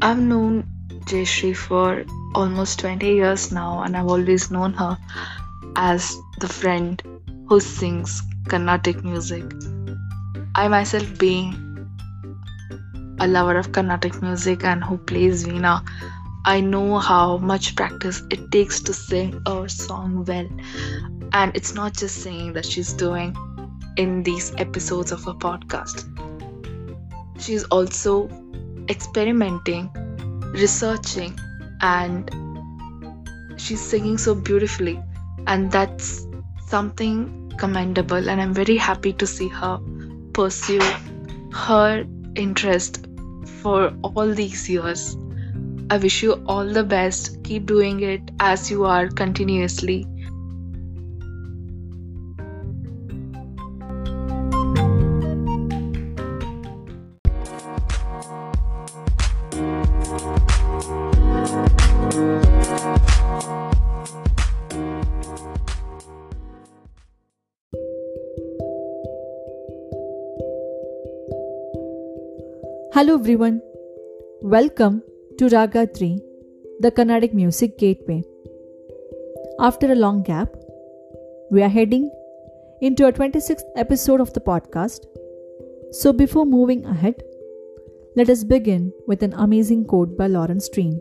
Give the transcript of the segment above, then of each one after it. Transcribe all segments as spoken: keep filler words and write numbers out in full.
I've known Jayashree for almost twenty years now, and I've always known her as the friend who sings Carnatic music. I myself, being a lover of Carnatic music and who plays Veena, I know how much practice it takes to sing a song well. And it's not just singing that she's doing in these episodes of her podcast. She's also experimenting, researching, and she's singing so beautifully. And that's something commendable. And I'm very happy to see her pursue her interest for all these years. I wish you all the best. Keep doing it as you are continuously. Hello everyone, welcome to Raga three, the Carnatic Music Gateway. After a long gap, we are heading into our twenty-sixth episode of the podcast. So before moving ahead, let us begin with an amazing quote by Lawrence Stream.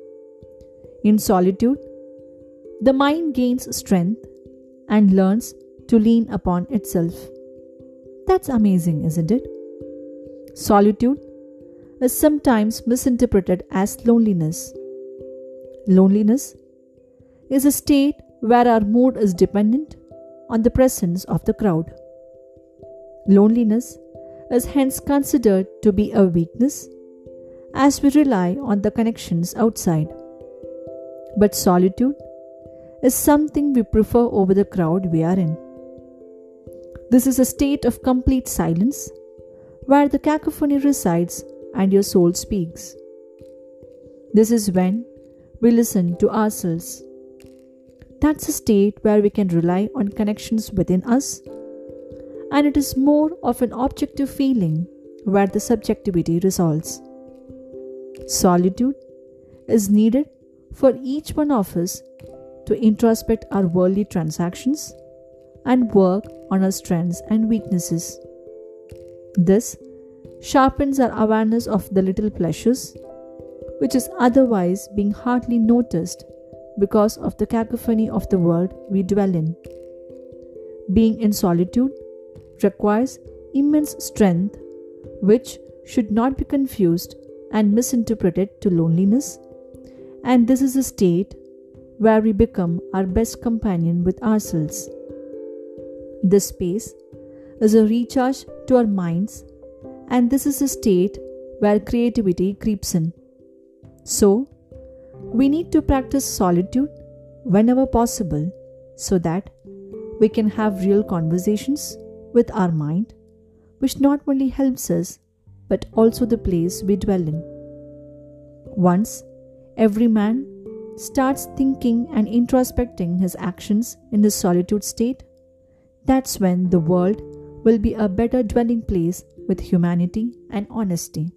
In solitude, the mind gains strength and learns to lean upon itself. That's amazing, isn't it? Solitude is sometimes misinterpreted as loneliness. Loneliness is a state where our mood is dependent on the presence of the crowd. Loneliness is hence considered to be a weakness as we rely on the connections outside. But solitude is something we prefer over the crowd we are in. This is a state of complete silence where the cacophony resides and your soul speaks. This is when we listen to ourselves. That's a state where we can rely on connections within us, and it is more of an objective feeling where the subjectivity resolves. Solitude is needed for each one of us to introspect our worldly transactions and work on our strengths and weaknesses. This sharpens our awareness of the little pleasures, which is otherwise being hardly noticed because of the cacophony of the world we dwell in. Being in solitude requires immense strength, which should not be confused and misinterpreted to loneliness, and this is a state where we become our best companion with ourselves. This space is a recharge to our minds, and this is a state where creativity creeps in. So, we need to practice solitude whenever possible so that we can have real conversations with our mind, which not only helps us but also the place we dwell in. Once every man starts thinking and introspecting his actions in this solitude state, that's when the world will be a better dwelling place with humanity and honesty.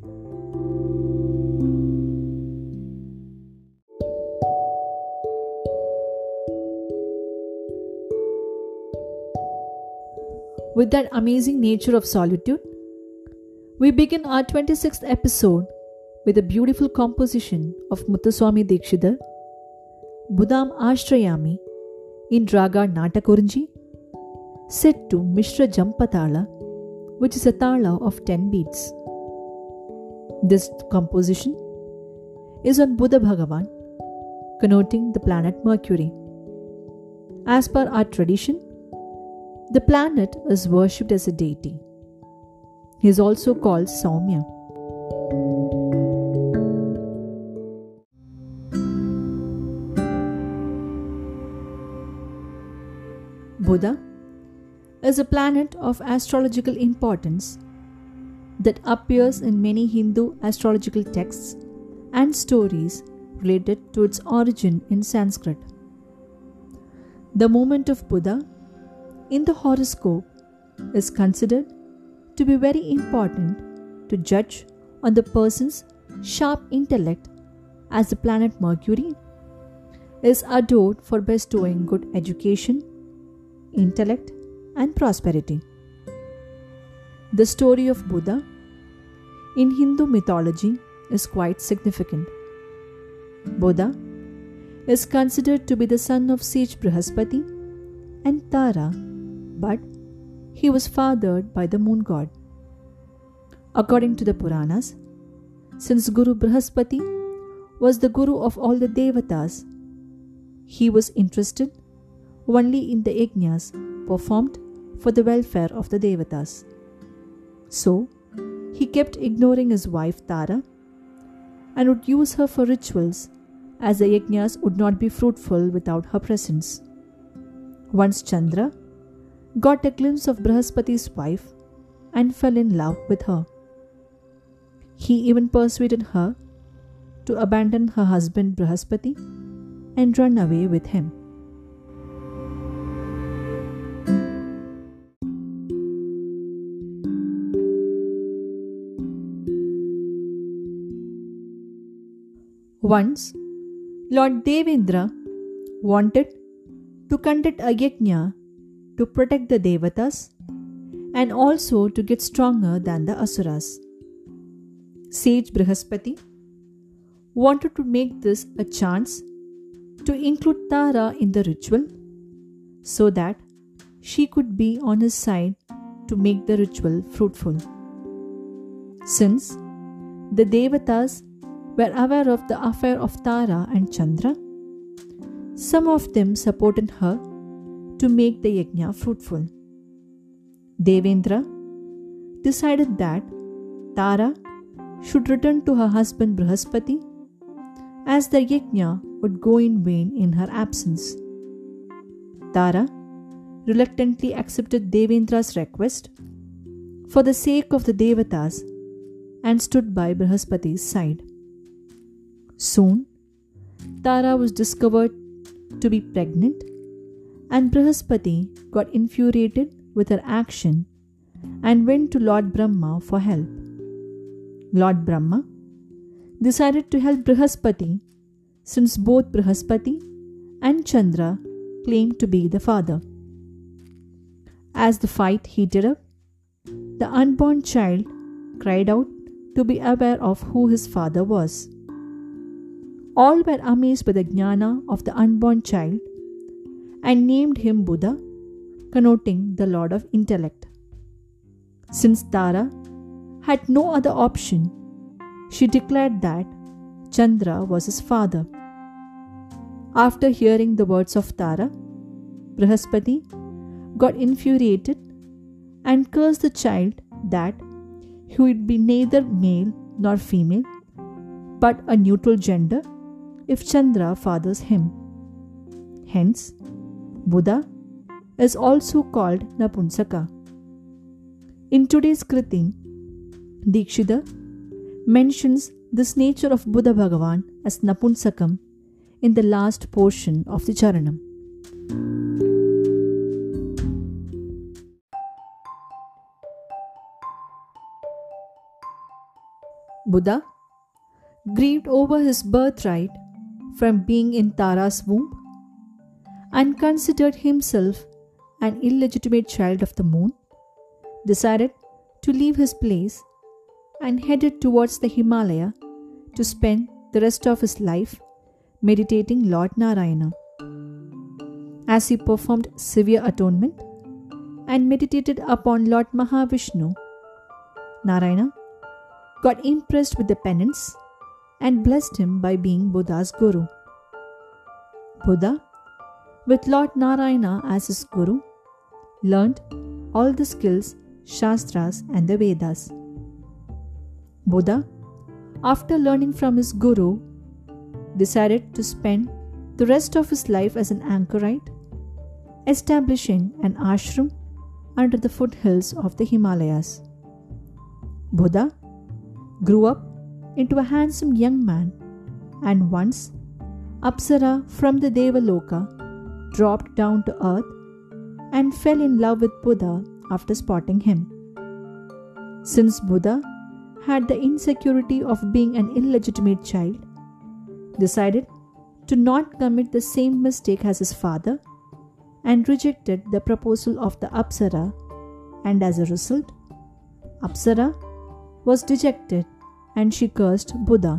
With that amazing nature of solitude, we begin our twenty-sixth episode with a beautiful composition of Muthuswami Dikshidhar, Budam Ashrayami, in Raga Natakurunji, set to Mishra Jampatala, which is a tala of ten beats. This composition is on Buddha Bhagavan, connoting the planet Mercury. As per our tradition, the planet is worshipped as a deity. He is also called Saumya. Buddha is a planet of astrological importance that appears in many Hindu astrological texts and stories related to its origin in Sanskrit. The moment of Buddha in the horoscope is considered to be very important to judge on the person's sharp intellect as the planet Mercury, is adored for bestowing good education, intellect, and prosperity. The story of Buddha in Hindu mythology is quite significant. Buddha is considered to be the son of sage Brihaspati and Tara, but he was fathered by the moon god. According to the Puranas, since Guru Brihaspati was the guru of all the Devatas, he was interested only in the yajnas performed for the welfare of the Devatas. So, he kept ignoring his wife Tara and would use her for rituals, as the yajnas would not be fruitful without her presence. Once Chandra got a glimpse of Brihaspati's wife and fell in love with her. He even persuaded her to abandon her husband Brihaspati and run away with him. Once, Lord Devendra wanted to conduct a yajna to protect the Devatas and also to get stronger than the Asuras. Sage Brihaspati wanted to make this a chance to include Tara in the ritual so that she could be on his side to make the ritual fruitful. Since the Devatas were aware of the affair of Tara and Chandra, some of them supported her to make the yajna fruitful. Devendra decided that Tara should return to her husband Brihaspati, as the yajna would go in vain in her absence. Tara reluctantly accepted Devendra's request for the sake of the Devatas and stood by Brihaspati's side. Soon, Tara was discovered to be pregnant, and Brihaspati got infuriated with her action and went to Lord Brahma for help. Lord Brahma decided to help Brihaspati since both Brihaspati and Chandra claimed to be the father. As the fight heated up, the unborn child cried out to be aware of who his father was. All were amazed by the jnana of the unborn child and named him Buddha, connoting the Lord of Intellect. Since Tara had no other option, she declared that Chandra was his father. After hearing the words of Tara, Brihaspati got infuriated and cursed the child that he would be neither male nor female, but a neutral gender if Chandra fathers him. Hence, Buddha is also called Napunsaka. In today's Kriti, Dikshidhar mentions this nature of Buddha Bhagavan as Napunsakam in the last portion of the Charanam. Buddha grieved over his birthright from being in Tara's womb and considered himself an illegitimate child of the moon, decided to leave his place and headed towards the Himalaya to spend the rest of his life meditating Lord Narayana. As he performed severe atonement and meditated upon Lord Mahavishnu, Narayana got impressed with the penance and blessed him by being Buddha's guru. Buddha, with Lord Narayana as his guru, learned all the skills, Shastras and the Vedas. Buddha, after learning from his guru, decided to spend the rest of his life as an anchorite, establishing an ashram under the foothills of the Himalayas. Buddha grew up into a handsome young man, and once Apsara from the Devaloka dropped down to earth and fell in love with Buddha after spotting him. Since Buddha had the insecurity of being an illegitimate child, decided to not commit the same mistake as his father and rejected the proposal of the Apsara, and as a result, Apsara was dejected and she cursed Buddha.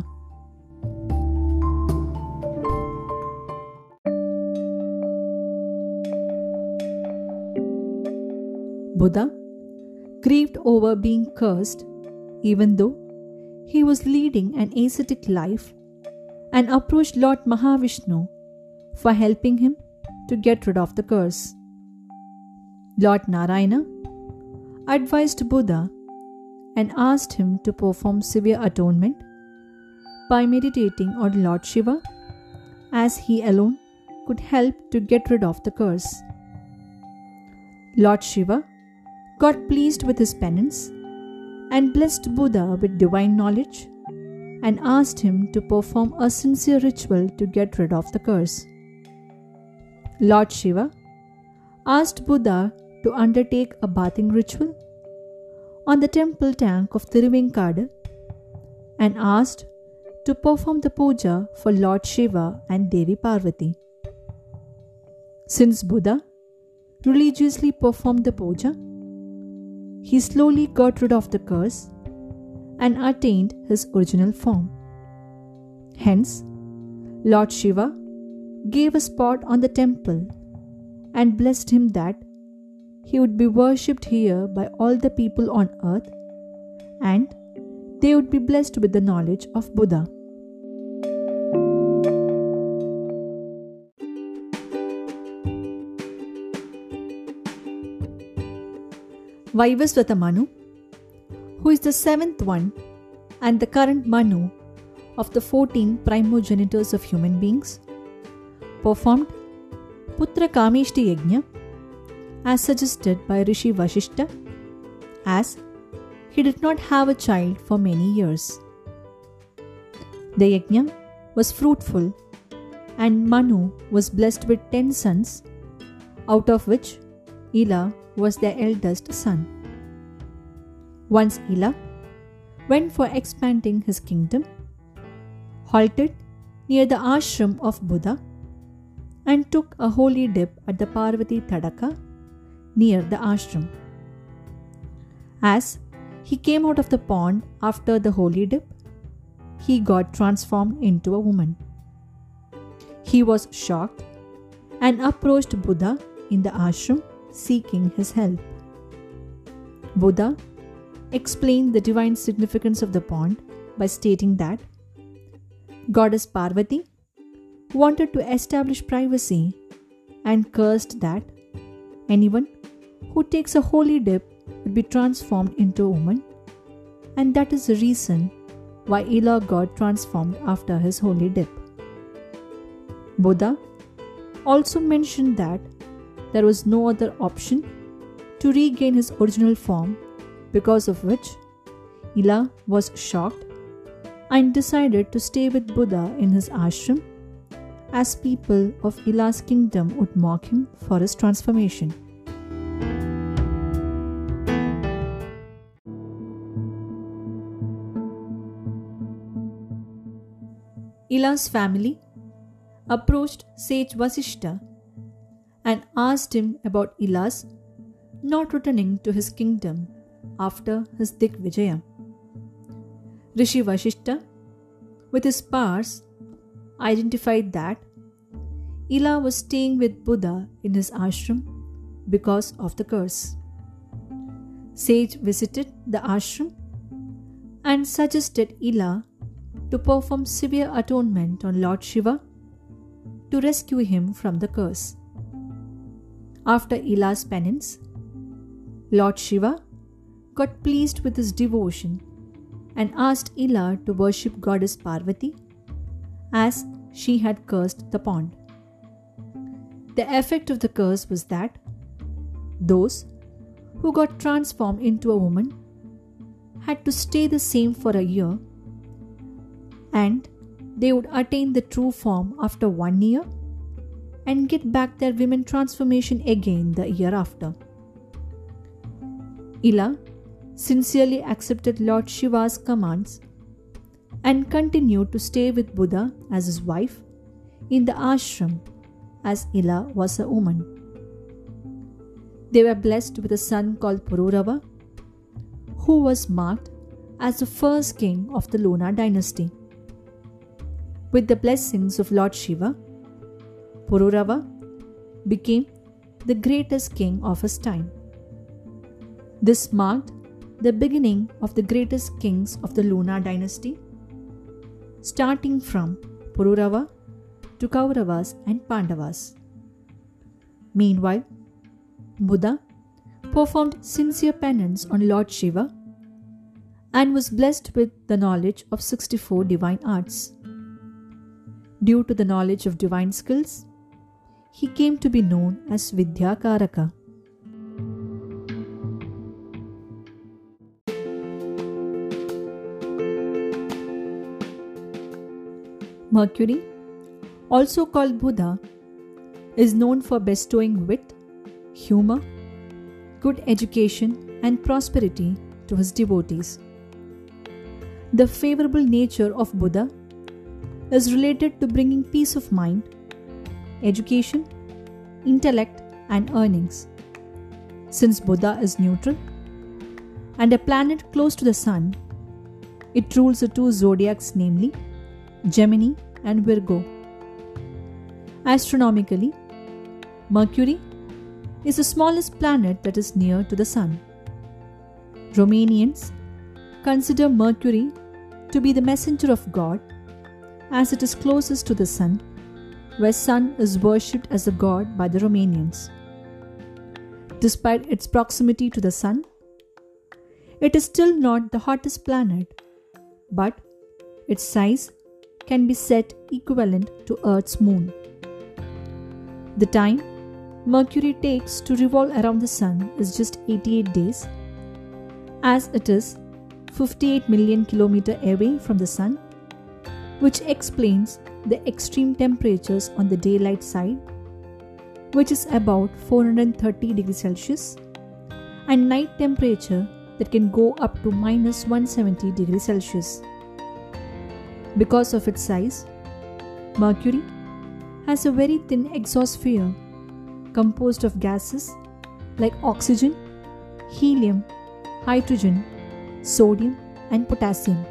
Buddha, grieved over being cursed, even though he was leading an ascetic life, and approached Lord Mahavishnu for helping him to get rid of the curse. Lord Narayana advised Buddha and asked him to perform severe atonement by meditating on Lord Shiva, as he alone could help to get rid of the curse. Lord Shiva got pleased with his penance and blessed Buddha with divine knowledge and asked him to perform a sincere ritual to get rid of the curse. Lord Shiva asked Buddha to undertake a bathing ritual on the temple tank of Thiruvenkadu and asked to perform the puja for Lord Shiva and Devi Parvati. Since Buddha religiously performed the puja, he slowly got rid of the curse and attained his original form. Hence, Lord Shiva gave a spot on the temple and blessed him that he would be worshipped here by all the people on earth and they would be blessed with the knowledge of Buddha. Vaivasvata Manu, who is the seventh one and the current Manu of the fourteen primogenitors of human beings, performed Putra Kameshti Yajna as suggested by Rishi Vashishta, as he did not have a child for many years. The Yajna was fruitful and Manu was blessed with ten sons, out of which Ila was their eldest son. Once Ila went for expanding his kingdom, halted near the ashram of Buddha, and took a holy dip at the Parvati Tadaka near the ashram. As he came out of the pond after the holy dip, he got transformed into a woman. He was shocked and approached Buddha in the ashram seeking his help. Buddha explained the divine significance of the pond by stating that Goddess Parvati wanted to establish privacy and cursed that anyone who takes a holy dip would be transformed into a woman, and that is the reason why Ila got transformed after his holy dip. Buddha also mentioned that there was no other option to regain his original form, because of which Ila was shocked and decided to stay with Buddha in his ashram, as people of Ila's kingdom would mock him for his transformation. Ila's family approached sage Vasishta and asked him about Ila's not returning to his kingdom after his Digvijaya. Rishi Vashishta, with his powers, identified that Ila was staying with Buddha in his ashram because of the curse. Sage visited the ashram and suggested Ila to perform severe atonement on Lord Shiva to rescue him from the curse. After Ila's penance, Lord Shiva got pleased with his devotion and asked Ila to worship Goddess Parvati, as she had cursed the pond. The effect of the curse was that those who got transformed into a woman had to stay the same for a year, and they would attain the true form after one year and get back their women transformation again the year after. Ila sincerely accepted Lord Shiva's commands and continued to stay with Buddha as his wife in the ashram, as Ila was a woman. They were blessed with a son called Pururava, who was marked as the first king of the Luna dynasty. With the blessings of Lord Shiva, Pururava became the greatest king of his time. This marked the beginning of the greatest kings of the Luna dynasty, starting from Pururava to Kauravas and Pandavas. Meanwhile, Buddha performed sincere penance on Lord Shiva and was blessed with the knowledge of sixty-four divine arts. Due to the knowledge of divine skills, he came to be known as Vidyakaraka. Mercury, also called Buddha, is known for bestowing wit, humor, good education, and prosperity to his devotees. The favorable nature of Buddha is related to bringing peace of mind, education, intellect, and earnings. Since Buddha is neutral and a planet close to the Sun, it rules the two zodiacs, namely Gemini and Virgo. Astronomically, Mercury is the smallest planet that is near to the Sun. Romanians consider Mercury to be the messenger of God, as it is closest to the Sun, where Sun is worshipped as a god by the Romanians. Despite its proximity to the Sun, it is still not the hottest planet, but its size can be set equivalent to Earth's moon. The time Mercury takes to revolve around the Sun is just eighty-eight days, as it is fifty-eight million kilometers away from the Sun, which explains the extreme temperatures on the daylight side, which is about four hundred thirty degrees Celsius, and night temperature that can go up to minus one hundred seventy degrees Celsius. Because of its size, Mercury has a very thin exosphere composed of gases like oxygen, helium, hydrogen, sodium, and potassium.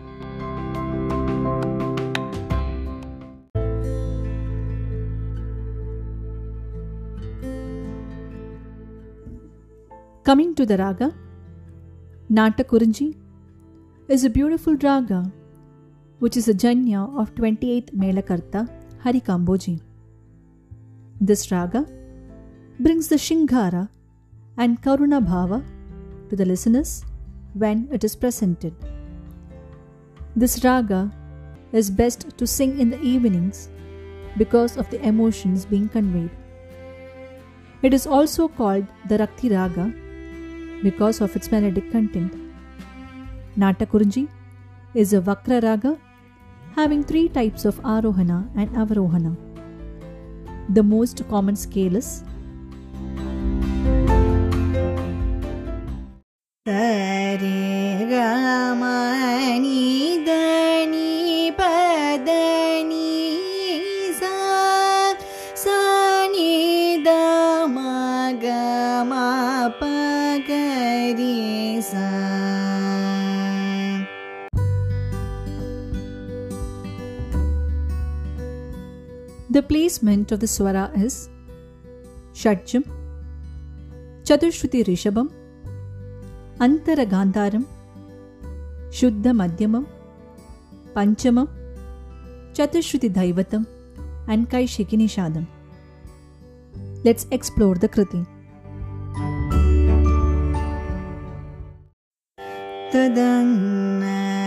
Coming to the raga, Natakurunji is a beautiful raga which is a janya of twenty-eighth Melakarta Harikamboji. This raga brings the Shingara and Karuna Bhava to the listeners when it is presented. This raga is best to sing in the evenings because of the emotions being conveyed. It is also called the Rakti Raga because of its melodic content. Natakurunji is a Vakra Raga having three types of Arohana and Avarohana. The most common scale is Sare Gama Ni Dani Padani Sa Sa Ni Da Ma Ga Ma Pa Ga Ri Sa. The placement of the swara is Shadjam, Chatushruti Rishabam, Antara Gandharam, Shuddha Madhyamam, Panchamam, Chatushruti Daivatam, and Kaishiki Nishadam. Let's explore the Kriti. Tadanna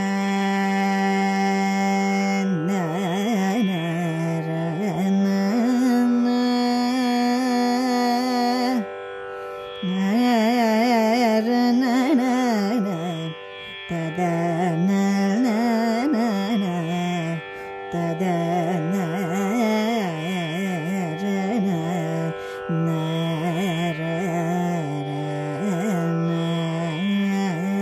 na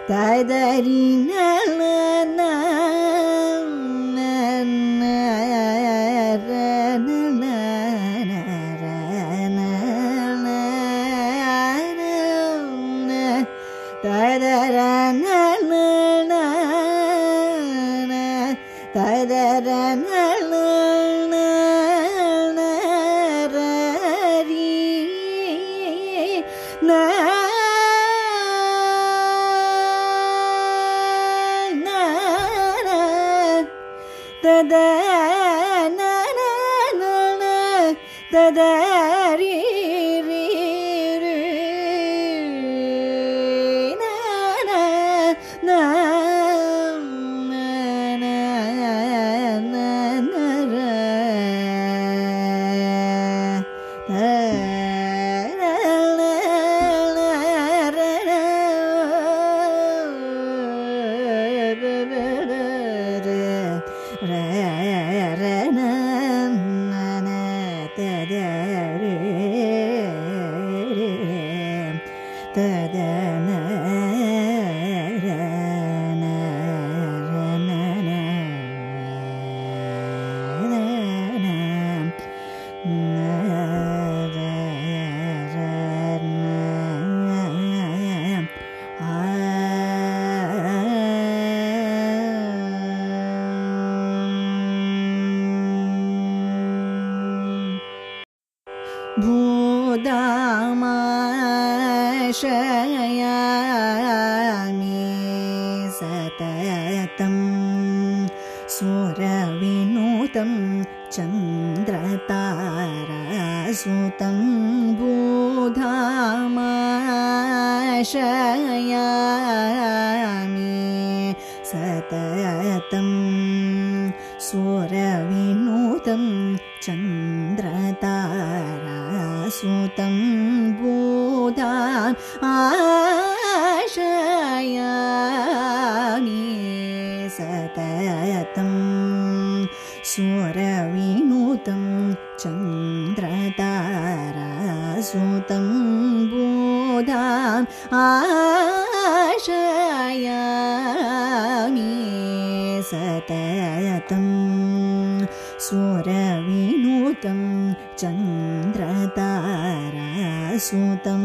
ததரி நல भूदामाशयामि सततं सुरविनुतं चन्द्रतारासुतं भूदामाशयामि सततं सुरविनुतं चन्द्रतारासुतं बुधा आशयामि सततं सुरविनुतं चन्द्रतारासुतं बुधा आशयामि सततं सुरविनुतं चन्द्रतारासुतं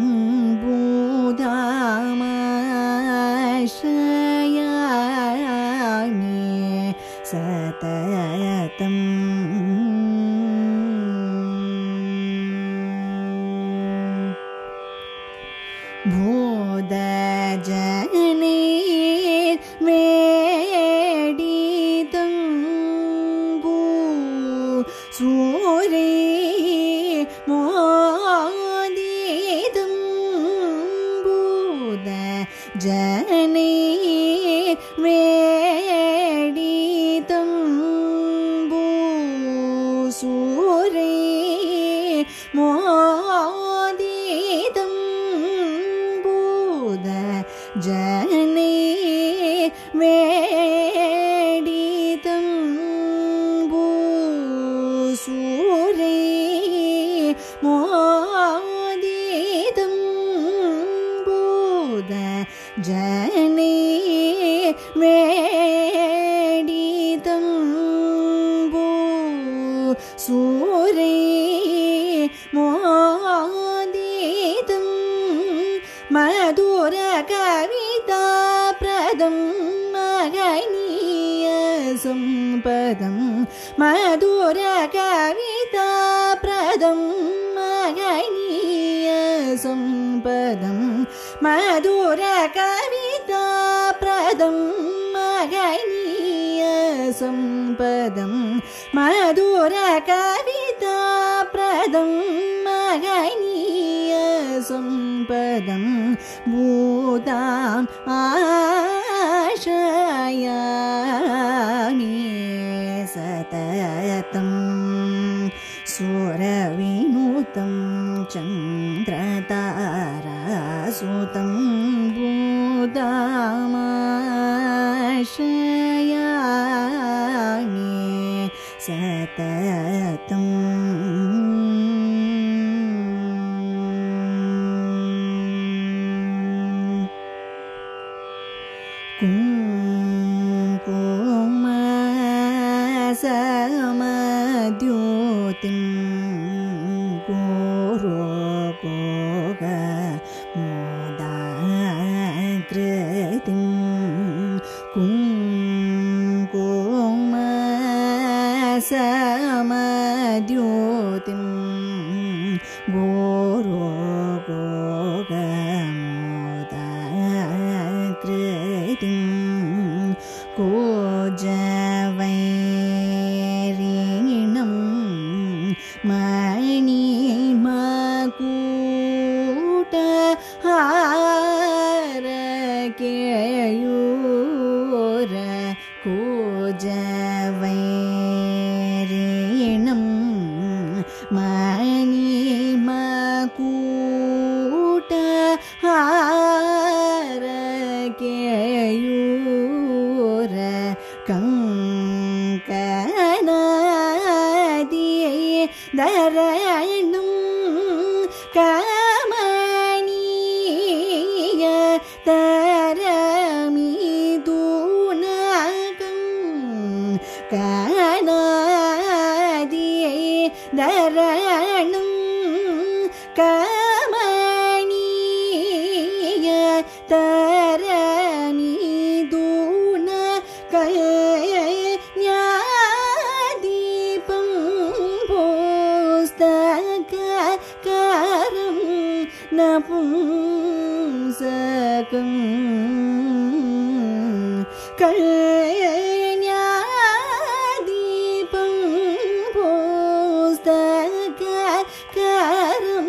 बुधामाशयामि सततं भूदजने वेडितं भू सूरे मोदितं भूदजने वेडितं भू सूरे मोदितं जने वेडितं भूसूरे मोदितं बुध जने वेडितं भूसूरे मोदितं मधुर कविता प्रदं मगनीय संपदं मधुर कविता प्रदं मगनीय संपदं मधुर कविता प्रदं मगनीय संपदं मधुर कविता प्रदं मगनीय संपदं भूताम् आशयामि सततं सुरविनुतं चन्द्रतारासुतं भूतामाशयामि सततं Jyotim Goro Gogamodakritim Kojavairinam Mani Makuta Harakeyura Kojavairinam Mani Makuta Harakeyura Kankanadi Dharanam Kamaniya Taramidunakam Kanadi Dharanam Kamaniya Taramidunakam Nyadipam Pustakaram Napumsakam Kanyadipam Pustakaram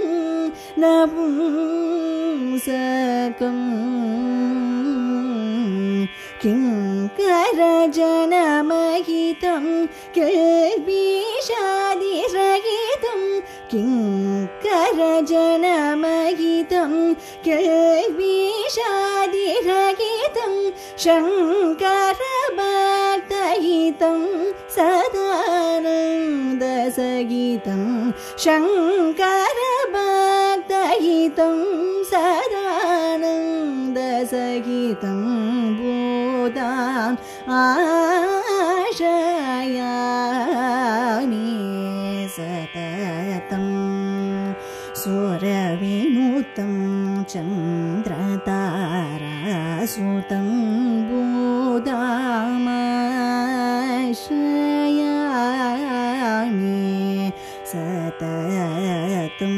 Napumsakam Kinkarajanamahitam Kelbishadirahitam Kinkarajanamahitam Kelbishadirahitam Shankarabhaktahitam Sadanandasagitam Shankarabhaktahitam Sadanandasagitam Bodham Ashayami Satatam Suravinutam Chandratarasutam Bodham Ashayami Satatam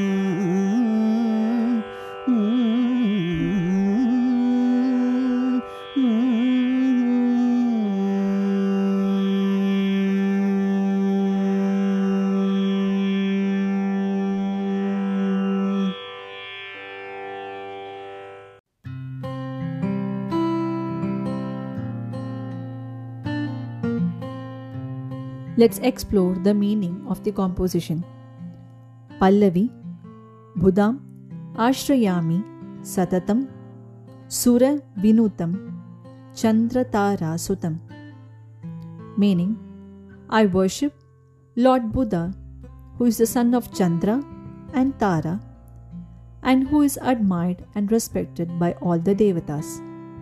Let's explore the meaning of the composition. Pallavi, Budam, Ashrayami, Satatam, Sura Vinutam, Chandra Tara Sutam. Meaning, I worship Lord Buddha, who is the son of Chandra and Tara, and who is admired and respected by all the Devatas.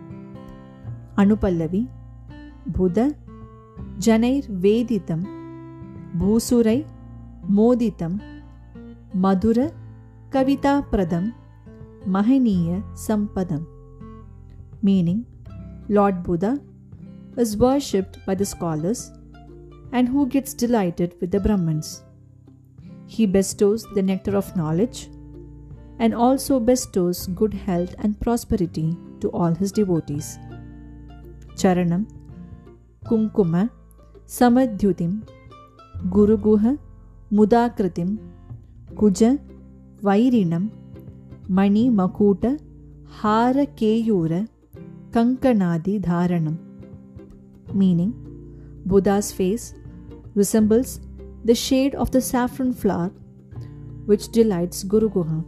Anupallavi, Buddha, Janair Veditam, Bhusurai Moditam, Madhura Kavita Pradam, Mahaniya Sampadam. Meaning, Lord Buddha is worshipped by the scholars and who gets delighted with the Brahmins. He bestows the nectar of knowledge and also bestows good health and prosperity to all his devotees. Charanam, Kunkuma, Samadhyutim, Guruguha, Mudakritim, Kuja, Vairinam, Mani Makuta, Hara Keyura, Kankanadi Dharanam. Meaning, Buddha's face resembles the shade of the saffron flower which delights Guru Guha.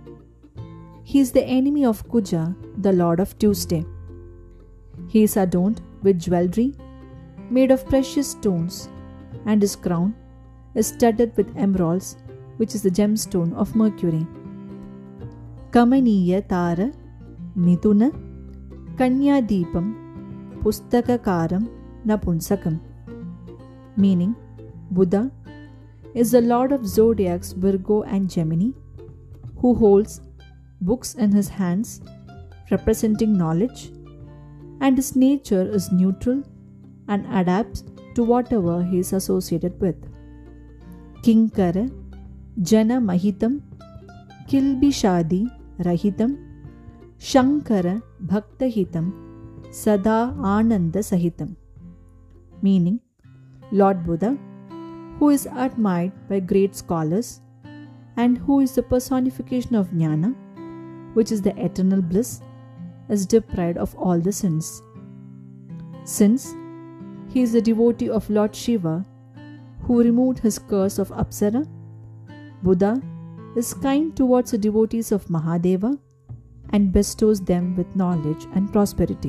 He is the enemy of Kuja, the lord of Tuesday. He is adorned with jewelry made of precious stones, and his crown is studded with emeralds, which is the gemstone of Mercury. Kamaniya Tara Nituna Kanya Deepam Pustakakaram Napunsakam. Meaning, Buddha is the lord of zodiacs Virgo and Gemini, who holds books in his hands representing knowledge, and his nature is neutral and adapts to whatever he is associated with. Kinkara Jana Mahitam Kilbishadi Rahitam Shankara Bhaktahitam Sada Ananda Sahitam. Meaning, Lord Buddha, who is admired by great scholars and who is the personification of Jnana, which is the eternal bliss, is deprived of all the sins. Since he is a devotee of Lord Shiva, who removed his curse of Apsara, Buddha is kind towards the devotees of Mahadeva and bestows them with knowledge and prosperity.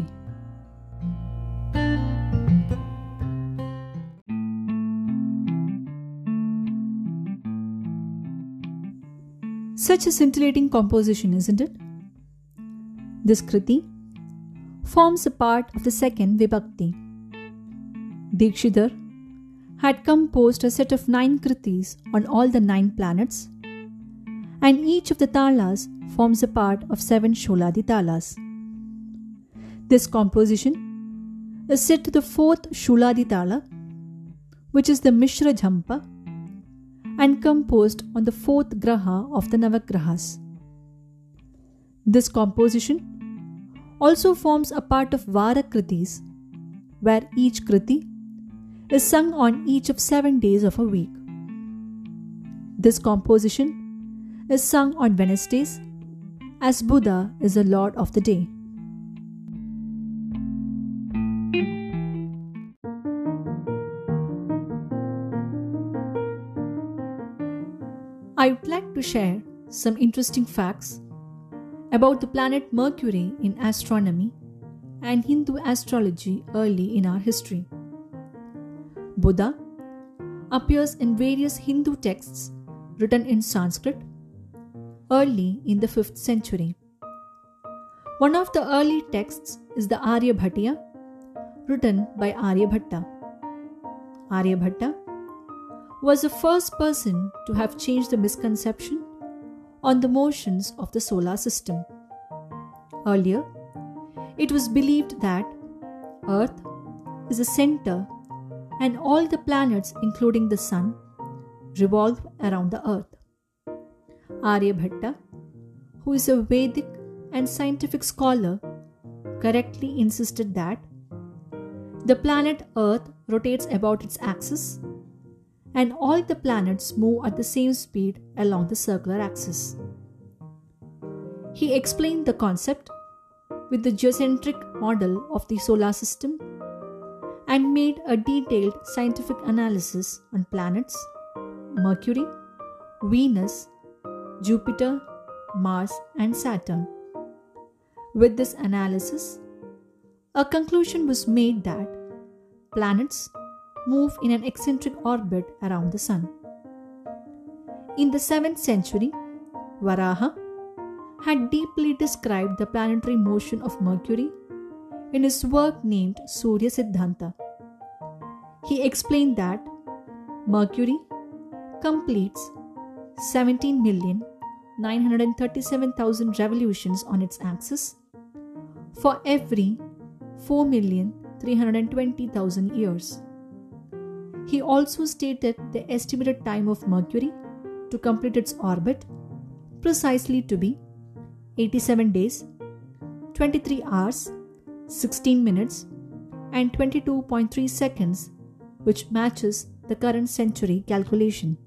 Such a scintillating composition, isn't it? This Kriti forms a part of the second Vibhakti. Dikshidhar had composed a set of nine Kritis on all the nine planets, and each of the talas forms a part of seven Sholadi talas. This composition is set to the fourth Sholadi tala, which is the Mishra Jhampa, and composed on the fourth Graha of the Navagrahas. This composition also forms a part of Vara Kritis, where each Kriti is sung on each of seven days of a week. This composition is sung on Wednesdays, as Buddha is the Lord of the day. I would like to share some interesting facts about the planet Mercury in astronomy and Hindu astrology early in our history. Buddha appears in various Hindu texts written in Sanskrit early in the fifth century. One of the early texts is the Aryabhatiya, written by Aryabhatta. Aryabhatta was the first person to have changed the misconception on the motions of the solar system. Earlier, it was believed that Earth is the center and all the planets, including the Sun, revolve around the Earth. Aryabhatta, who is a Vedic and scientific scholar, correctly insisted that the planet Earth rotates about its axis and all the planets move at the same speed along the circular axis. He explained the concept with the geocentric model of the solar system and made a detailed scientific analysis on planets Mercury, Venus, Jupiter, Mars, and Saturn. With this analysis, a conclusion was made that planets move in an eccentric orbit around the Sun. In the seventh century, Varaha had deeply described the planetary motion of Mercury in his work named Surya Siddhanta. He explained that Mercury completes seventeen million nine hundred thirty-seven thousand revolutions on its axis for every four million three hundred twenty thousand years. He also stated the estimated time of Mercury to complete its orbit precisely to be eighty-seven days, twenty-three hours, sixteen minutes, and twenty-two point three seconds, which matches the current century calculation.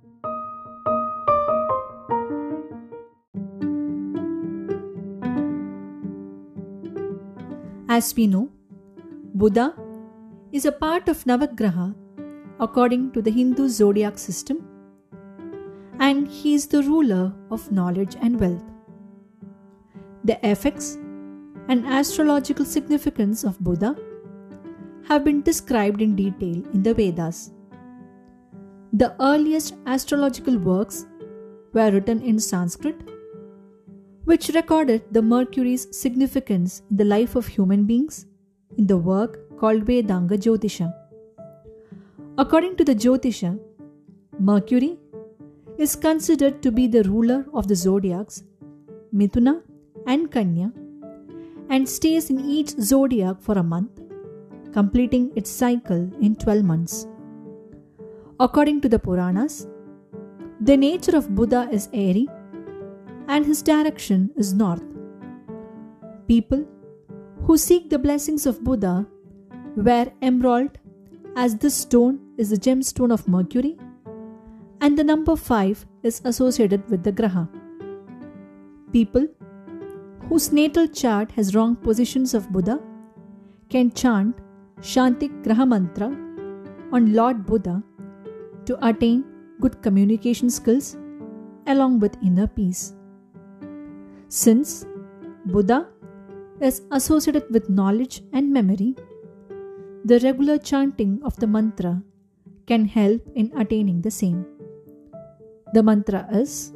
As we know, Buddha is a part of Navagraha according to the Hindu zodiac system, and he is the ruler of knowledge and wealth. The effects and astrological significance of Buddha have been described in detail in the Vedas. The earliest astrological works were written in Sanskrit, which recorded the Mercury's significance in the life of human beings in the work called Vedanga Jyotisha. According to the Jyotisha, Mercury is considered to be the ruler of the zodiacs Mithuna and Kanya and stays in each zodiac for a month, completing its cycle in twelve months. According to the Puranas, The nature of Buddha is airy and his direction is north. People who seek the blessings of Buddha wear emerald, as this stone is the gemstone of Mercury and the number five is associated with the Graha. People whose natal chart has wrong positions of Buddha can chant Shantik Graha Mantra on Lord Buddha to attain good communication skills along with inner peace. Since Buddha is associated with knowledge and memory, the regular chanting of the mantra can help in attaining the same. The mantra is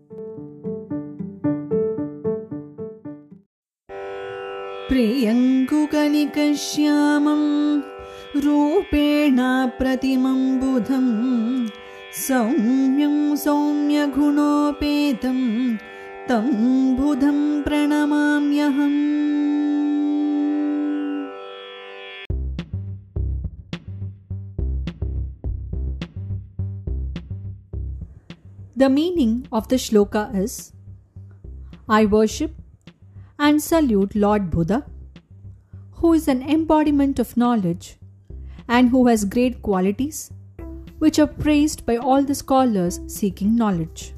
प्रियङ्कुकनिकश्यामं रूपेण प्रतिमं बुधं सौम्यं सौम्यगुणोपेतं तं बुधं प्रणमाम्यहम्. The meaning of the shloka is, I worship and salute Lord Buddha, who is an embodiment of knowledge and who has great qualities which are praised by all the scholars seeking knowledge.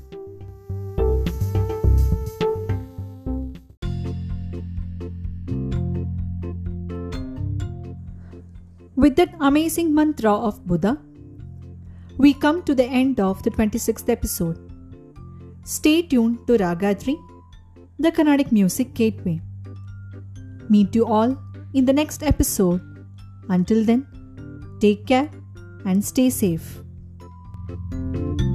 With that amazing mantra of Buddha, we come to the end of the twenty-sixth episode. Stay tuned to Ragatri, the Carnatic Music Gateway. Meet you all in the next episode. Until then, take care and stay safe.